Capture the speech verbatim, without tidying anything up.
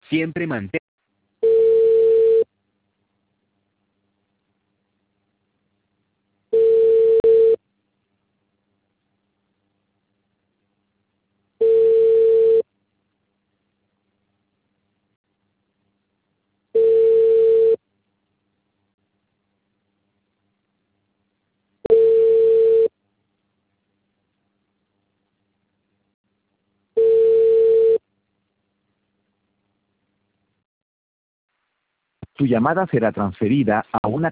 Siempre mantén. Tu llamada será transferida a una